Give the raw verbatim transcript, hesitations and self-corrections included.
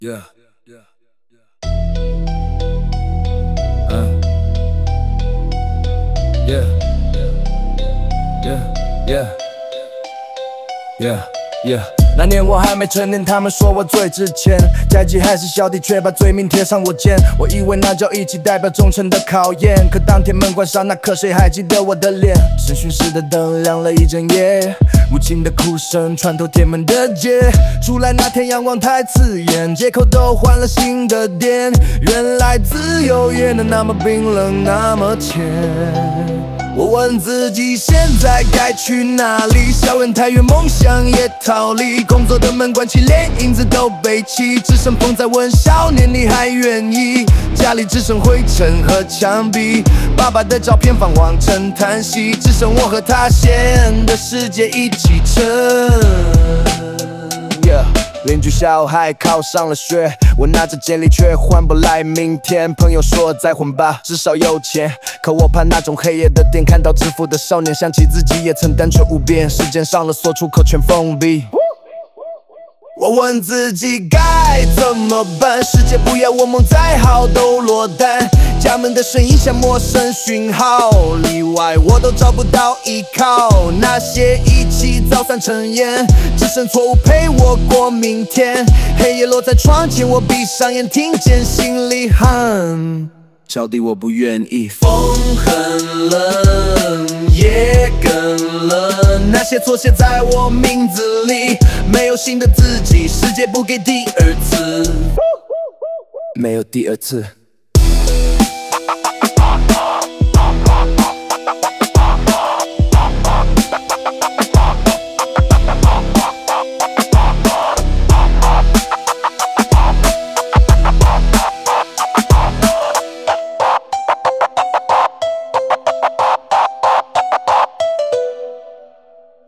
Yeah. Uh. Yeah. Yeah. Yeah. Yeah. Yeah. 那年我还没成年，他们说我最值钱，家鸡还是小弟，却把罪名贴上我肩。我以为那叫义气，代表忠诚的考验。可当天门关上那刻，谁还记得我的脸？审讯室的灯亮了一整夜，无情的哭声穿透铁门的街。出来那天阳光太刺眼，街口都换了新的店。原来自由也能那么冰冷，那么甜。我问自己现在该去哪里，校园太远，梦想也逃离，工作的门关起，连影子都背弃，只剩风在问少年你还愿意？家里只剩灰尘和墙壁，爸爸的照片放黄尘叹息，只剩我和他闲的世界一起撑。Yeah. 邻居小孩考上了学，我拿着简历却换不来明天。朋友说再混吧，至少有钱，可我怕那种黑夜的店，看到致富的少年，想起自己也曾单纯无边，时间上了锁，出口全封闭。我问自己该怎么办，世界不要我梦再好都落单，家门的声音像陌生讯号，里外我都找不到依靠，那些一起早散成烟，只剩错误陪我过明天，黑夜落在窗前，我闭上眼听见心里喊，小弟我不愿意。风很冷，夜更冷，那些错写在我名字里，没有新的自己，世界不给第二次，没有第二次。